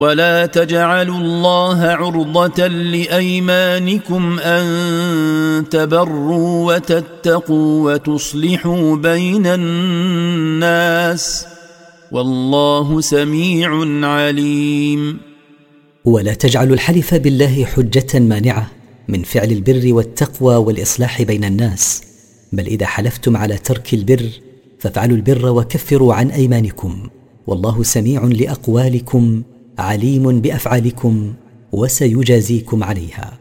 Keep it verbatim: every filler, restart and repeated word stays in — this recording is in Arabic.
ولا تجعلوا الله عرضة لأيمانكم أن تبروا وتتقوا وتصلحوا بين الناس والله سميع عليم. ولا تجعلوا الحلف بالله حجة مانعة من فعل البر والتقوى والإصلاح بين الناس، بل إذا حلفتم على ترك البر فافعلوا البر وكفروا عن أيمانكم، والله سميع لأقوالكم عليم بأفعالكم وسيجازيكم عليها.